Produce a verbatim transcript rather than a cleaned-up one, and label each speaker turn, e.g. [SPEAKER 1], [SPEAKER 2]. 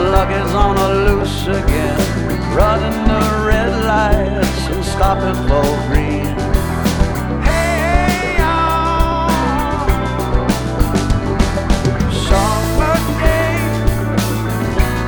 [SPEAKER 1] luck is on a loose again. Running the red lights and stopping for green.